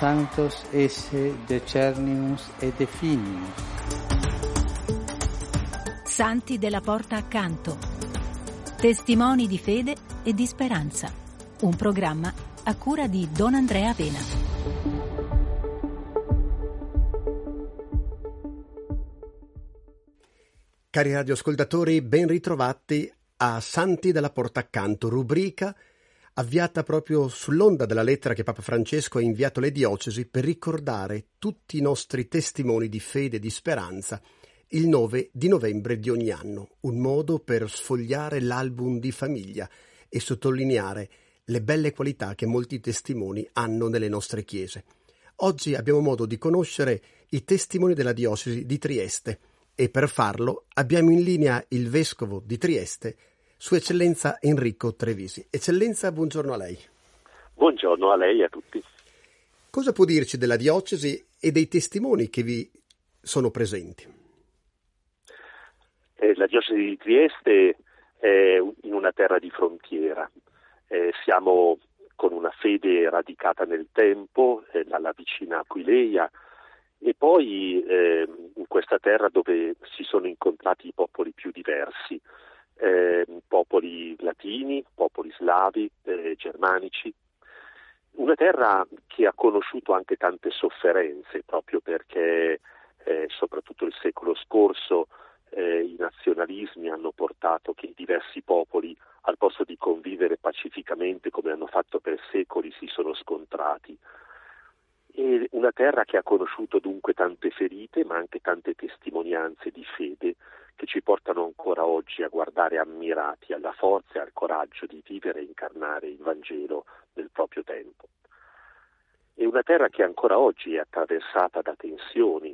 sanctos esse decernimus et definimus. Santi della Porta Accanto. Testimoni di fede e di speranza. Un programma a cura di Don Andrea Vena. Cari radioascoltatori, ben ritrovati a Santi della Porta Accanto, rubrica avviata proprio sull'onda della lettera che Papa Francesco ha inviato alle diocesi per ricordare tutti i nostri testimoni di fede e di speranza il 9 di novembre di ogni anno, un modo per sfogliare l'album di famiglia e sottolineare le belle qualità che molti testimoni hanno nelle nostre chiese. Oggi abbiamo modo di conoscere i testimoni della diocesi di Trieste e per farlo abbiamo in linea il vescovo di Trieste, Sua Eccellenza Enrico Trevisi. Eccellenza, buongiorno a lei. Buongiorno a lei e a tutti. Cosa può dirci della diocesi e dei testimoni che vi sono presenti? La diocesi di Trieste è in una terra di frontiera. Siamo con una fede radicata nel tempo, dalla vicina Aquileia, e poi in questa terra dove si sono incontrati i popoli più diversi, popoli latini, popoli slavi, germanici. Una terra che ha conosciuto anche tante sofferenze, proprio perché soprattutto il secolo scorso i nazionalismi hanno portato che i diversi popoli, al posto di convivere pacificamente come hanno fatto per secoli, si sono scontrati. E una terra che ha conosciuto dunque tante ferite, ma anche tante testimonianze di fede che ci portano ancora oggi a guardare ammirati alla forza e al coraggio di vivere e incarnare il Vangelo nel proprio tempo. È una terra che ancora oggi è attraversata da tensioni,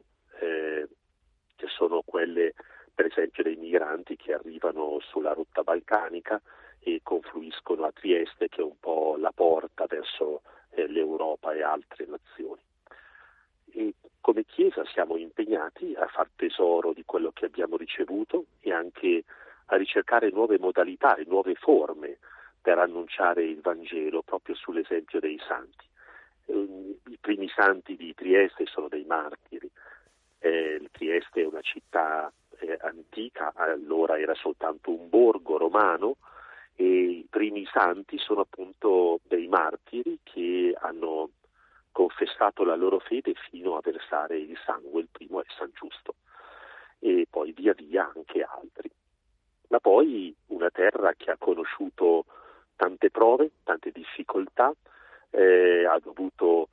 che sono quelle per esempio dei migranti che arrivano sulla rotta balcanica e confluiscono a Trieste, che è un po' la porta verso l'Europa e altre nazioni. E come Chiesa siamo impegnati a far tesoro di quello che abbiamo ricevuto e anche a ricercare nuove modalità e nuove forme per annunciare il Vangelo proprio sull'esempio dei santi. I primi santi di Trieste sono dei martiri. Trieste è una città antica, allora era soltanto un borgo romano, e i primi santi sono appunto dei martiri che hanno confessato la loro fede fino a versare il sangue. Il primo è San Giusto e poi via via anche altri. Ma poi una terra che ha conosciuto tante prove, tante difficoltà, ha dovuto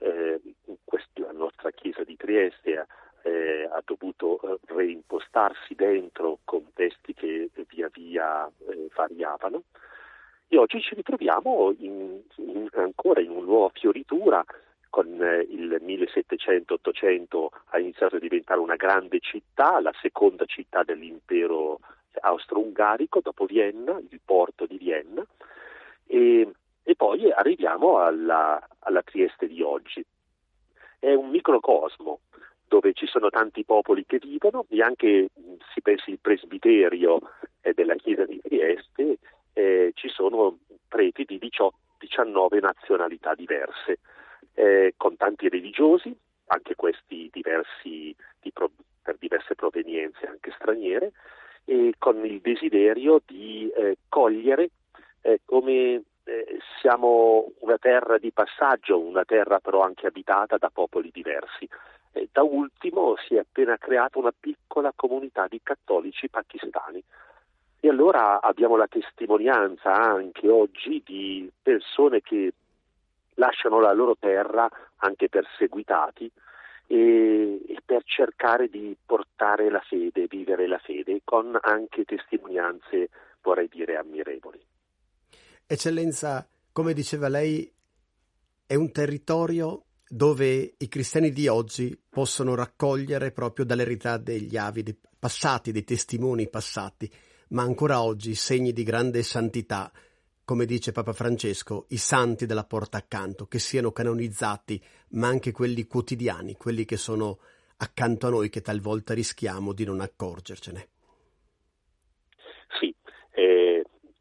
la nostra Chiesa di Trieste ha dovuto reimpostarsi dentro contesti che via via variavano, e oggi ci ritroviamo ancora in una nuova fioritura. Con il 1700-800 ha iniziato a diventare una grande città, la seconda città dell'impero austro-ungarico dopo Vienna, il porto di Vienna, e poi arriviamo alla Trieste di oggi. È un microcosmo dove ci sono tanti popoli che vivono, e anche, si pensi, il presbiterio della Chiesa di Trieste, ci sono preti di 19 nazionalità diverse, con tanti religiosi, anche questi diversi per diverse provenienze anche straniere, e con il desiderio di cogliere come siamo una terra di passaggio, una terra però anche abitata da popoli diversi. Da ultimo si è appena creata una piccola comunità di cattolici pakistani, e allora abbiamo la testimonianza anche oggi di persone che lasciano la loro terra anche perseguitati e per cercare di portare la fede, vivere la fede, con anche testimonianze, vorrei dire, ammirevoli. Eccellenza, come diceva lei, è un territorio dove i cristiani di oggi possono raccogliere proprio dall'eredità degli avi passati, dei testimoni passati, ma ancora oggi segni di grande santità, come dice Papa Francesco, i santi della Porta Accanto, che siano canonizzati, ma anche quelli quotidiani, quelli che sono accanto a noi, che talvolta rischiamo di non accorgercene. Sì,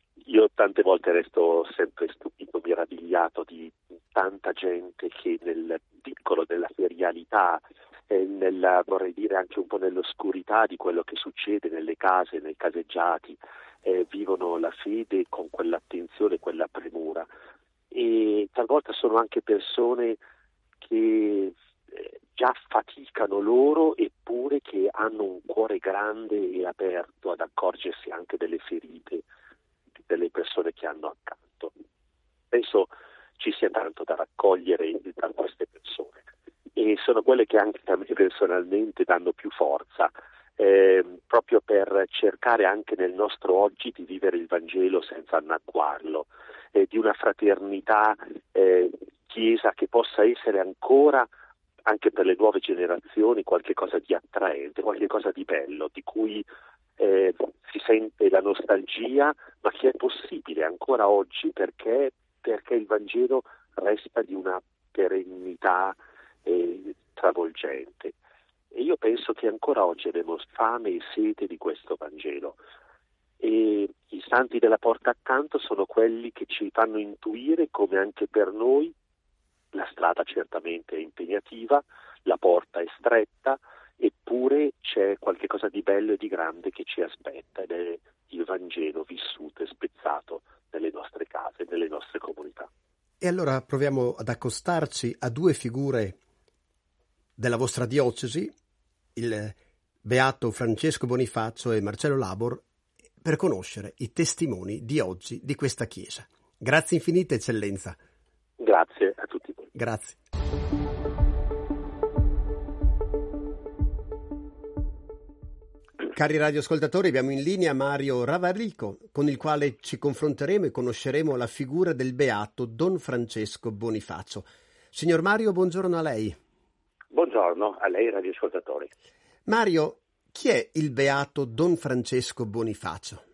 io tante volte resto sempre stupito, meravigliato di tanta gente che nel piccolo della ferialità, vorrei dire anche un po' nell'oscurità di quello che succede nelle case, nei caseggiati, vivono la fede con quell'attenzione, quella premura. E talvolta sono anche persone che già faticano loro, eppure che hanno un cuore grande e aperto ad accorgersi anche delle ferite delle persone che hanno accanto. Penso ci sia tanto da raccogliere da queste persone, e sono quelle che anche a me personalmente danno più forza, proprio per cercare anche nel nostro oggi di vivere il Vangelo senza annacquarlo, di una fraternità chiesa che possa essere ancora, anche per le nuove generazioni, qualche cosa di attraente, qualche cosa di bello, di cui si sente la nostalgia, ma che è possibile ancora oggi perché il Vangelo resta di una perennità travolgente. E io penso che ancora oggi abbiamo fame e sete di questo Vangelo, e i santi della porta accanto sono quelli che ci fanno intuire come anche per noi la strada certamente è impegnativa, la porta è stretta, eppure c'è qualche cosa di bello e di grande che ci aspetta, ed è il Vangelo vissuto e spezzato nelle nostre case, nelle nostre comunità. E allora proviamo ad accostarci a due figure della vostra diocesi, il beato Francesco Bonifacio e Marcello Labor, per conoscere i testimoni di oggi di questa chiesa. Grazie infinite, Eccellenza. Grazie a tutti voi. Grazie. Cari radioascoltatori, abbiamo in linea Mario Ravarico, con il quale ci confronteremo e conosceremo la figura del beato Don Francesco Bonifacio. Signor Mario, buongiorno a lei. Buongiorno a lei, radioascoltatori. Mario, chi è il beato Don Francesco Bonifacio?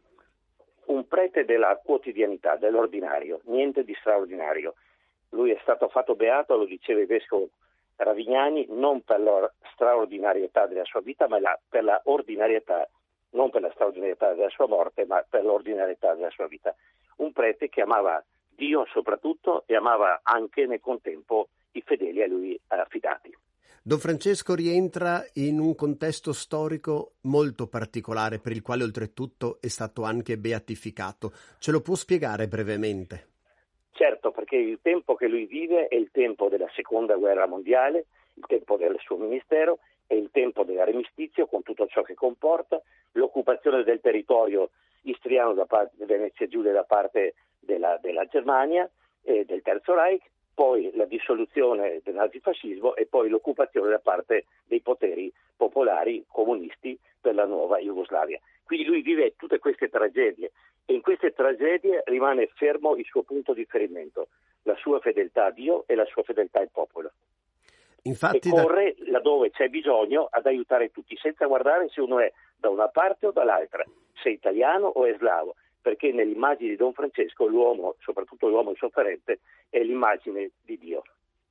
Un prete della quotidianità, dell'ordinario, niente di straordinario. Lui è stato fatto beato, lo diceva il vescovo Ravignani, non per la straordinarietà della sua vita, ma per la ordinarietà, non per la straordinarietà della sua morte, ma per l'ordinarietà della sua vita. Un prete che amava Dio soprattutto e amava anche nel contempo i fedeli a lui affidati. Don Francesco rientra in un contesto storico molto particolare, per il quale oltretutto è stato anche beatificato. Ce lo può spiegare brevemente? Certo, perché il tempo che lui vive è il tempo della Seconda Guerra Mondiale, il tempo del suo ministero, è il tempo dell'armistizio con tutto ciò che comporta, l'occupazione del territorio istriano da parte di Venezia Giulia da parte della Germania e del Terzo Reich, poi la dissoluzione del nazifascismo e poi l'occupazione da parte dei poteri popolari comunisti per la nuova Jugoslavia. Quindi lui vive tutte queste tragedie e in queste tragedie rimane fermo il suo punto di riferimento, la sua fedeltà a Dio e la sua fedeltà al popolo. Infatti, e corre laddove c'è bisogno ad aiutare tutti, senza guardare se uno è da una parte o dall'altra, se è italiano o è slavo, perché nell'immagine di Don Francesco l'uomo, soprattutto l'uomo sofferente, è l'immagine di Dio.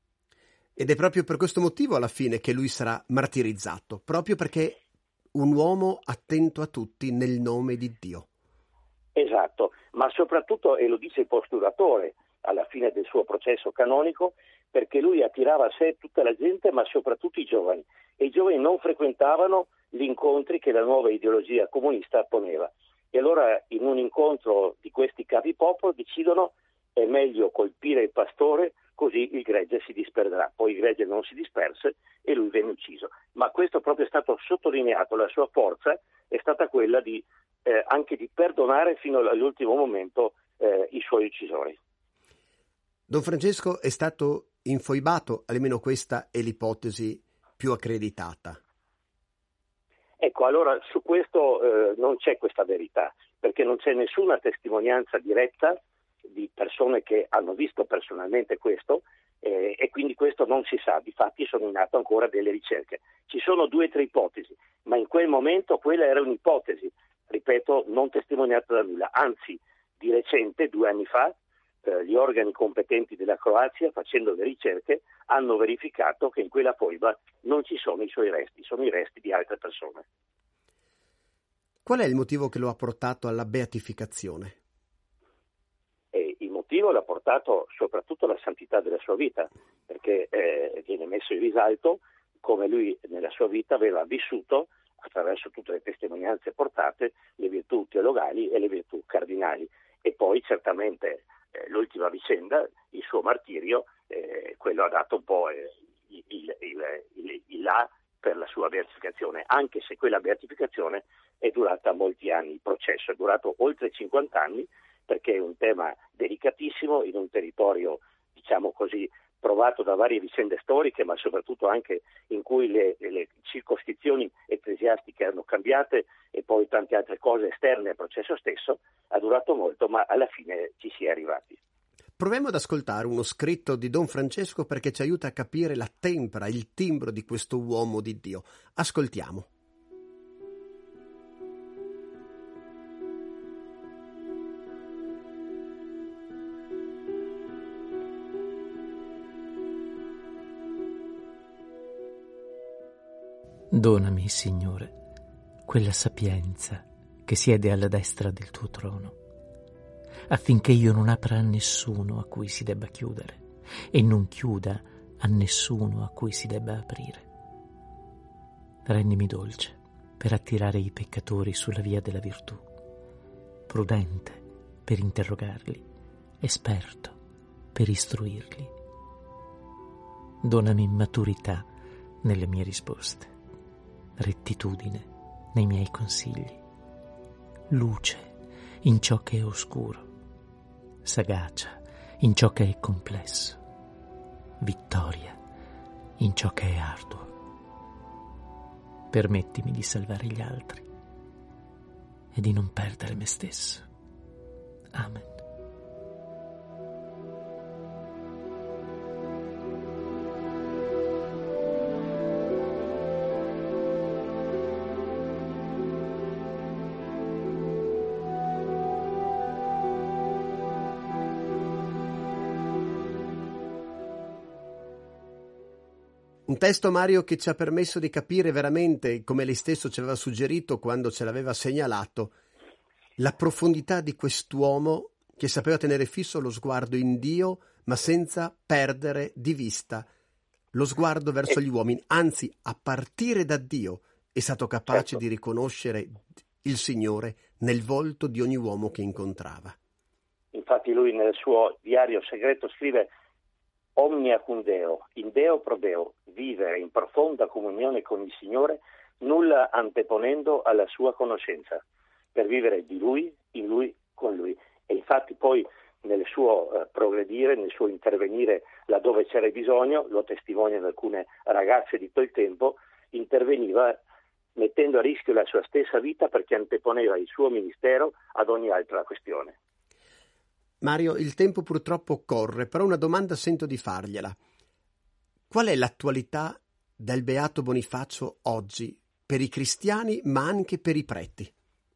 Ed è proprio per questo motivo alla fine che lui sarà martirizzato, proprio perché un uomo attento a tutti nel nome di Dio. Esatto, ma soprattutto, e lo dice il postulatore alla fine del suo processo canonico, perché lui attirava a sé tutta la gente, ma soprattutto i giovani, e i giovani non frequentavano gli incontri che la nuova ideologia comunista poneva. E allora in un incontro di questi capipopolo decidono è meglio colpire il pastore, così il gregge si disperderà. Poi il gregge non si disperse e lui venne ucciso. Ma questo proprio è stato sottolineato, la sua forza è stata quella di anche di perdonare fino all'ultimo momento i suoi uccisori. Don Francesco è stato infoibato, almeno questa è l'ipotesi più accreditata. Ecco, allora su questo non c'è questa verità, perché non c'è nessuna testimonianza diretta di persone che hanno visto personalmente questo e quindi questo non si sa. Difatti sono in atto ancora delle ricerche. Ci sono 2 o 3 ipotesi, ma in quel momento quella era un'ipotesi, ripeto, non testimoniata da nulla. Anzi, di recente, 2 anni fa, gli organi competenti della Croazia, facendo le ricerche, hanno verificato che in quella foiba non ci sono i suoi resti, sono i resti di altre persone. Qual è il motivo che lo ha portato alla beatificazione? Dio l'ha portato soprattutto alla santità della sua vita, perché viene messo in risalto come lui nella sua vita aveva vissuto, attraverso tutte le testimonianze portate, le virtù teologali e le virtù cardinali. E poi certamente l'ultima vicenda, il suo martirio, quello ha dato un po' il là per la sua beatificazione, anche se quella beatificazione è durata molti anni. Il processo è durato oltre 50 anni, perché è un tema delicatissimo in un territorio, diciamo così, provato da varie vicende storiche, ma soprattutto anche in cui le circoscrizioni ecclesiastiche erano cambiate e poi tante altre cose esterne al processo stesso. Ha durato molto, ma alla fine ci si è arrivati. Proviamo ad ascoltare uno scritto di Don Francesco perché ci aiuta a capire la tempra, il timbro di questo uomo di Dio. Ascoltiamo. Donami, Signore, quella sapienza che siede alla destra del tuo trono, affinché io non apra a nessuno a cui si debba chiudere e non chiuda a nessuno a cui si debba aprire. Rendimi dolce per attirare i peccatori sulla via della virtù, prudente per interrogarli, esperto per istruirli. Donami maturità nelle mie risposte, rettitudine nei miei consigli, luce in ciò che è oscuro, sagacia in ciò che è complesso, vittoria in ciò che è arduo. Permettimi di salvare gli altri e di non perdere me stesso. Amen. Un testo, Mario, che ci ha permesso di capire veramente, come lei stesso ci aveva suggerito quando ce l'aveva segnalato, la profondità di quest'uomo che sapeva tenere fisso lo sguardo in Dio, ma senza perdere di vista lo sguardo verso gli uomini. Anzi, a partire da Dio è stato capace di riconoscere il Signore nel volto di ogni uomo che incontrava. Infatti lui nel suo diario segreto scrive: omnia cum Deo, in Deo pro Deo, vivere in profonda comunione con il Signore, nulla anteponendo alla sua conoscenza, per vivere di Lui, in Lui, con Lui. E infatti poi nel suo progredire, nel suo intervenire laddove c'era bisogno, lo testimoniano alcune ragazze di quel tempo, interveniva mettendo a rischio la sua stessa vita perché anteponeva il suo ministero ad ogni altra questione. Mario, il tempo purtroppo corre, però una domanda sento di fargliela. Qual è l'attualità del Beato Bonifacio oggi, per i cristiani ma anche per i preti?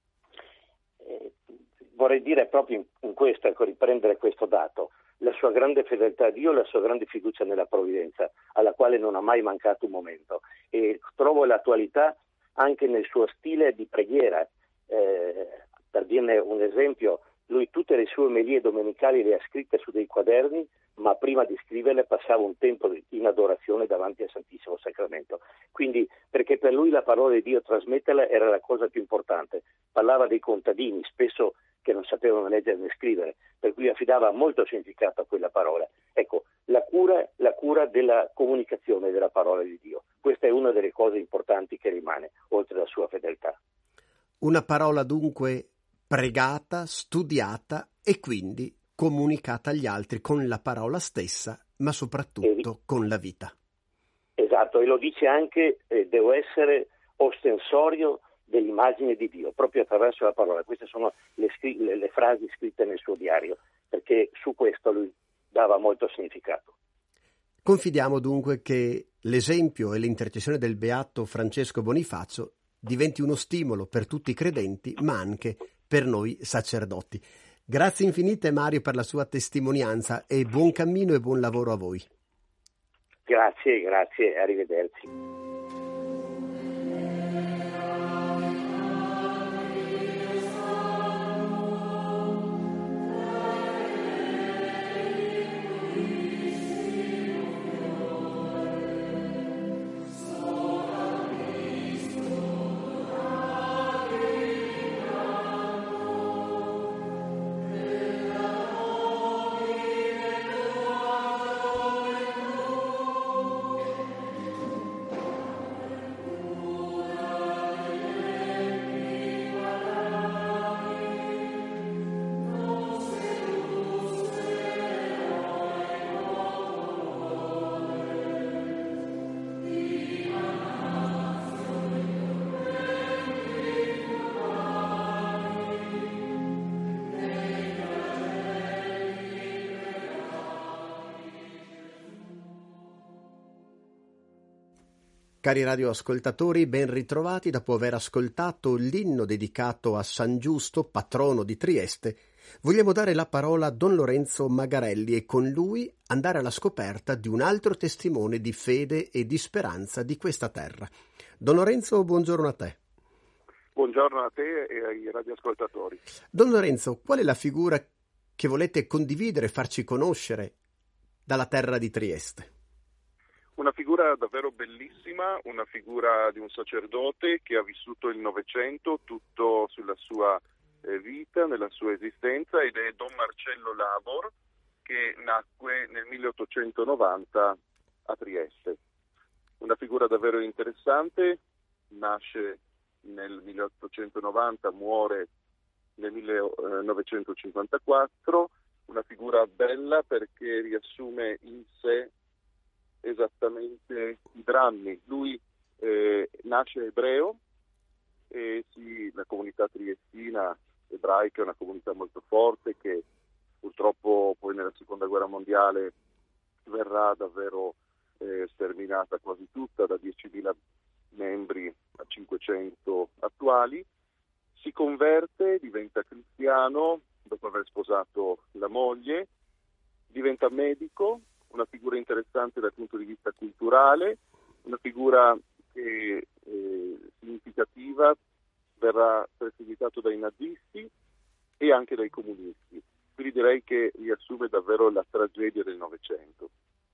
Vorrei dire proprio in questo, ecco, riprendere questo dato, la sua grande fedeltà a Dio, la sua grande fiducia nella provvidenza, alla quale non ha mai mancato un momento. E trovo l'attualità anche nel suo stile di preghiera. Per dirne un esempio, lui tutte le sue omelie domenicali le ha scritte su dei quaderni, ma prima di scriverle passava un tempo in adorazione davanti al Santissimo Sacramento. Quindi, perché per lui la parola di Dio, trasmetterla, era la cosa più importante. Parlava dei contadini, spesso che non sapevano leggere né scrivere, per cui affidava molto significato a quella parola. Ecco, la cura della comunicazione della parola di Dio. Questa è una delle cose importanti che rimane, oltre alla sua fedeltà. Una parola dunque pregata, studiata e quindi comunicata agli altri con la parola stessa, ma soprattutto con la vita. Esatto, e lo dice anche, devo essere ostensorio dell'immagine di Dio, proprio attraverso la parola. Queste sono le frasi scritte nel suo diario, perché su questo lui dava molto significato. Confidiamo dunque che l'esempio e l'intercessione del Beato Francesco Bonifacio diventi uno stimolo per tutti i credenti, ma anche per noi sacerdoti. Grazie infinite, Mario, per la sua testimonianza e buon cammino e buon lavoro a voi. Grazie, arrivederci. Cari radioascoltatori, ben ritrovati dopo aver ascoltato l'inno dedicato a San Giusto, patrono di Trieste. Vogliamo dare la parola a Don Lorenzo Magarelli e con lui andare alla scoperta di un altro testimone di fede e di speranza di questa terra. Don Lorenzo, buongiorno a te. Buongiorno a te e ai radioascoltatori. Don Lorenzo, qual è la figura che volete condividere e farci conoscere dalla terra di Trieste? Una figura davvero bellissima, una figura di un sacerdote che ha vissuto il Novecento tutto sulla sua vita, nella sua esistenza, ed è Don Marcello Labor, che nacque nel 1890 a Trieste. Una figura davvero interessante, nasce nel 1890, muore nel 1954, una figura bella perché riassume in sé esattamente i drammi. Lui nasce ebreo e la comunità triestina ebraica è una comunità molto forte che purtroppo poi nella seconda guerra mondiale verrà davvero sterminata quasi tutta, da 10.000 membri a 500 attuali. Si converte, diventa cristiano dopo aver sposato la moglie, diventa medico, una figura interessante dal punto di vista culturale, una figura che significativa, verrà perseguitato dai nazisti e anche dai comunisti. Quindi direi che riassume davvero la tragedia del Novecento.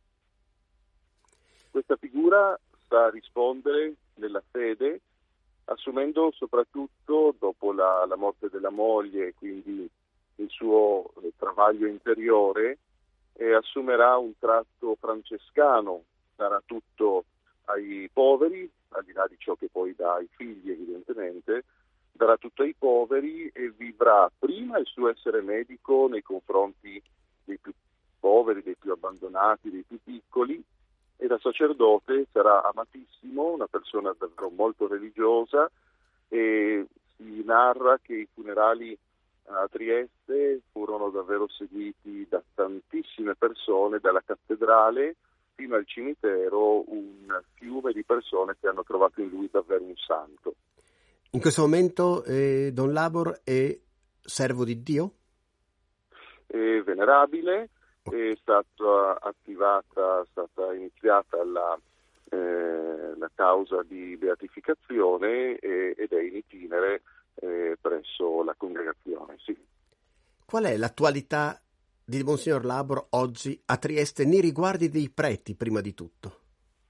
Questa figura sa rispondere nella fede, assumendo soprattutto dopo la morte della moglie, quindi il suo travaglio interiore, e assumerà un tratto francescano, darà tutto ai poveri, al di là di ciò che poi dà ai figli evidentemente, darà tutto ai poveri e vivrà prima il suo essere medico nei confronti dei più poveri, dei più abbandonati, dei più piccoli, e da sacerdote sarà amatissimo, una persona davvero molto religiosa, e si narra che i funerali a Trieste furono davvero seguiti da tantissime persone, dalla cattedrale fino al cimitero, un fiume di persone che hanno trovato in lui davvero un santo. In questo momento Don Labor è servo di Dio? È venerabile, è stata iniziata la causa di beatificazione ed è in itinere presso la congregazione, sì. Qual è l'attualità di Monsignor Labor oggi a Trieste nei riguardi dei preti, prima di tutto?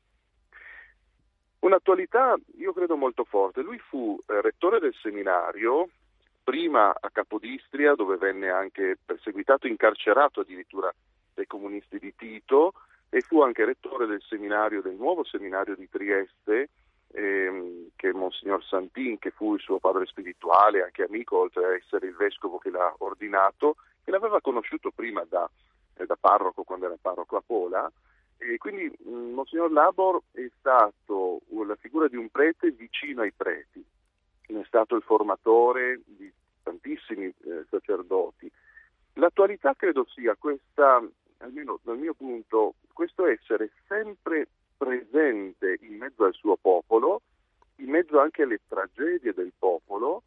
Un'attualità, io credo, molto forte. Lui fu rettore del seminario, prima a Capodistria, dove venne anche perseguitato, incarcerato addirittura dai comunisti di Tito, e fu anche rettore del nuovo seminario di Trieste, che Monsignor Santin, che fu il suo padre spirituale, anche amico, oltre a essere il vescovo che l'ha ordinato, che l'aveva conosciuto prima da parroco, quando era parroco a Pola, e quindi Monsignor Labor è stato la figura di un prete vicino ai preti, è stato il formatore di tantissimi sacerdoti. L'attualità credo sia questa, almeno dal mio punto, questo essere sempre presente in mezzo al suo popolo, in mezzo anche alle tragedie del popolo,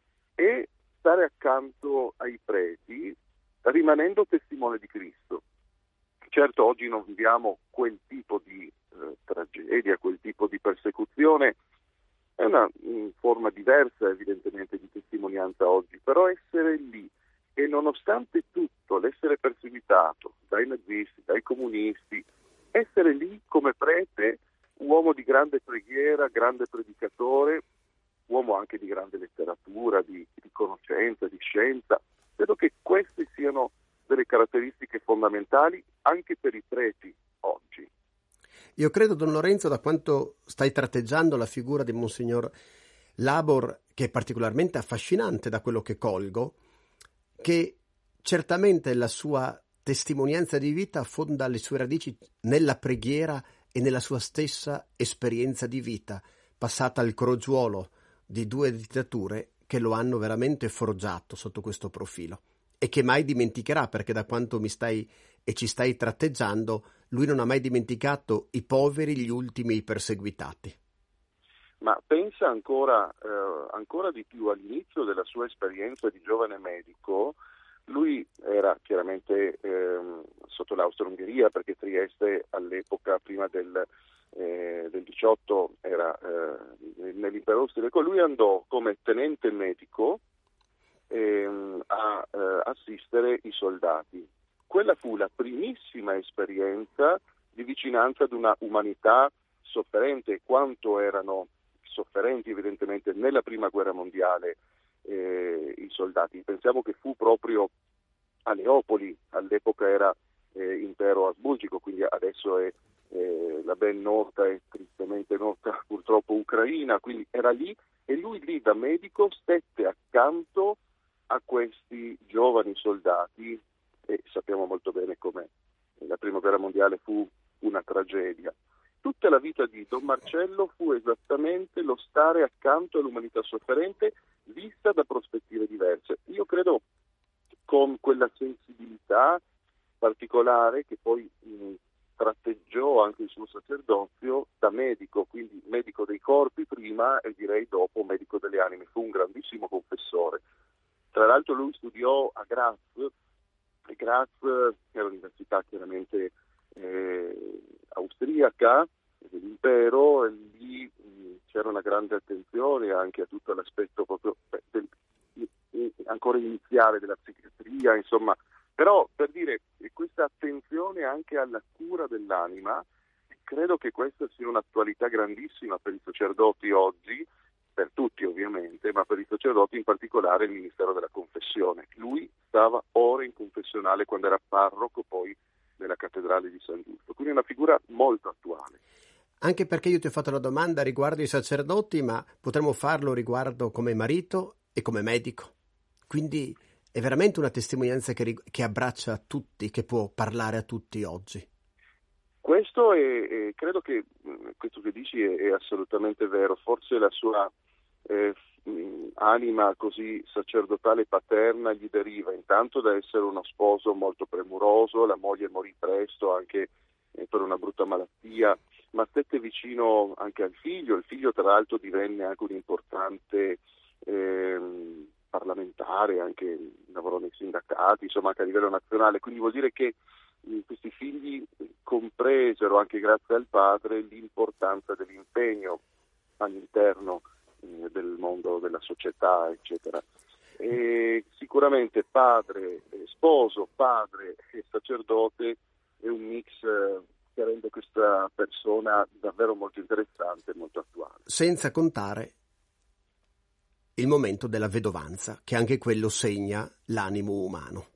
e stare accanto ai preti, rimanendo testimone di Cristo. Certo, oggi non viviamo quel tipo di tragedia, quel tipo di persecuzione, è una forma diversa evidentemente di testimonianza oggi, però essere lì e nonostante tutto l'essere perseguitato dai nazisti, dai comunisti, essere lì come prete, uomo di grande preghiera, grande predicatore, uomo anche di grande letteratura, di conoscenza, di scienza, credo che queste siano delle caratteristiche fondamentali anche per i preti oggi. Io credo, Don Lorenzo, da quanto stai tratteggiando la figura di Monsignor Labor, che è particolarmente affascinante da quello che colgo, che certamente la sua testimonianza di vita affonda le sue radici nella preghiera e nella sua stessa esperienza di vita, passata al crogiuolo di due dittature che lo hanno veramente forgiato sotto questo profilo, e che mai dimenticherà, perché da quanto ci stai tratteggiando, lui non ha mai dimenticato i poveri, gli ultimi, i perseguitati. ma pensa ancora di più all'inizio della sua esperienza di giovane medico. Lui era chiaramente sotto l'Austro-Ungheria, perché Trieste all'epoca, prima del 18, era nell'impero austriaco. Lui andò come tenente medico a assistere i soldati. Quella fu la primissima esperienza di vicinanza ad una umanità sofferente, quanto erano sofferenti evidentemente nella prima guerra mondiale i soldati. Pensiamo che fu proprio a Leopoli, all'epoca era impero asburgico, quindi adesso è la ben nota e tristemente nota purtroppo Ucraina, quindi era lì, e lui lì da medico stette accanto a questi giovani soldati, e sappiamo molto bene come la prima guerra mondiale fu una tragedia. Tutta la vita di Don Marcello fu esattamente lo stare accanto all'umanità sofferente, vista da prospettive diverse. Io credo con quella sensibilità particolare che poi tratteggiò anche il suo sacerdozio da medico, quindi medico dei corpi prima e direi dopo medico delle anime. Fu un grandissimo confessore. Tra l'altro lui studiò a Graz, e Graz è un'università chiaramente austriaca dell'impero, e lì c'era una grande attenzione anche a tutto l'aspetto proprio ancora iniziale della psichiatria, insomma. Però per dire, questa attenzione anche alla cura dell'anima, credo che questa sia un'attualità grandissima per i sacerdoti oggi, per tutti ovviamente, ma per i sacerdoti in particolare il ministero della confessione. Lui stava ore in confessionale quando era parroco poi nella cattedrale di San Giusto, quindi è una figura molto attuale. Anche perché io ti ho fatto la domanda riguardo i sacerdoti, ma potremmo farlo riguardo come marito e come medico. Quindi è veramente una testimonianza che abbraccia tutti, che può parlare a tutti oggi. Questo credo che questo che dici è assolutamente vero. Forse la sua anima così sacerdotale paterna gli deriva intanto da essere uno sposo molto premuroso, la moglie morì presto anche per una brutta malattia, ma stette vicino anche al figlio. Il figlio tra l'altro divenne anche un importante parlamentare, anche lavorò nei sindacati, insomma anche a livello nazionale, quindi vuol dire che questi figli compresero anche grazie al padre l'importanza dell'impegno all'interno del mondo della società, eccetera. E sicuramente padre, sposo, padre e sacerdote è un mix che rende questa persona davvero molto interessante e molto attuale. Senza contare il momento della vedovanza, che anche quello segna l'animo umano.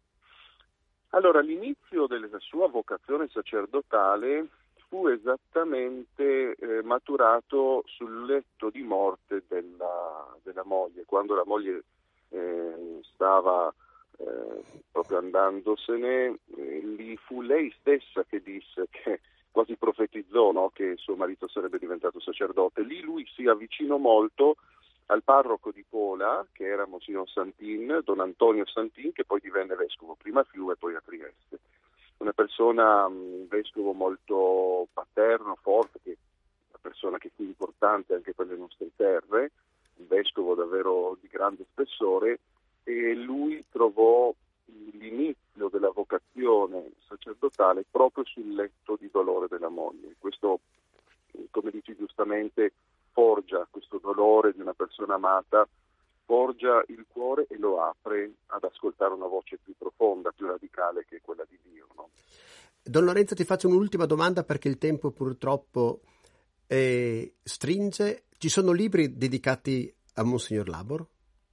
Allora, l'inizio della sua vocazione sacerdotale fu esattamente maturato sul letto di morte della moglie, quando la moglie stava proprio andandosene, lì fu lei stessa che disse, che quasi profetizzò, no, che suo marito sarebbe diventato sacerdote. Lì lui si avvicinò molto al parroco di Pola, che era Monsignor Santin, Don Antonio Santin, che poi divenne vescovo, prima a Fiume e poi a Trieste. Una persona, un vescovo molto paterno, forte, una persona che fu importante anche per le nostre terre, un vescovo davvero di grande spessore, e lui trovò l'inizio della vocazione sacerdotale proprio sul letto di dolore della moglie. Questo, come dici giustamente, forgia questo dolore di una persona amata, forgia il cuore e lo apre ad ascoltare una voce più profonda, più radicale, che è quella di Dio, no? Don Lorenzo, ti faccio un'ultima domanda perché il tempo purtroppo stringe. Ci sono libri dedicati a Monsignor Labor?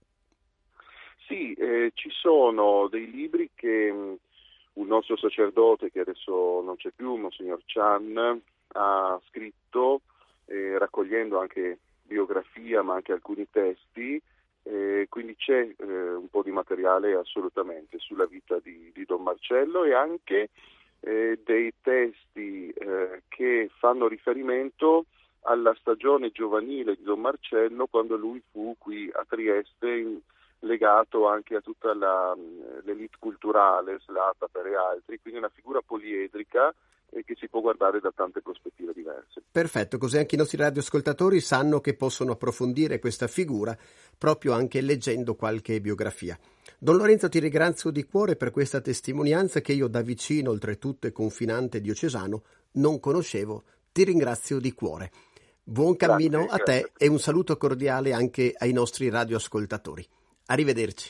Sì, ci sono dei libri che un nostro sacerdote, che adesso non c'è più, Monsignor Chan, ha scritto, raccogliendo anche biografia ma anche alcuni testi, quindi c'è un po' di materiale assolutamente sulla vita di Don Marcello, e anche dei testi che fanno riferimento alla stagione giovanile di Don Marcello, quando lui fu qui a Trieste, legato anche a tutta l'elite culturale, Slataper e altri, quindi una figura poliedrica e che si può guardare da tante prospettive diverse. Perfetto, così anche i nostri radioascoltatori sanno che possono approfondire questa figura proprio anche leggendo qualche biografia. Don Lorenzo, ti ringrazio di cuore per questa testimonianza che io da vicino, oltretutto e confinante diocesano, non conoscevo. Ti ringrazio di cuore. Buon cammino a te e un saluto cordiale anche ai nostri radioascoltatori. Arrivederci.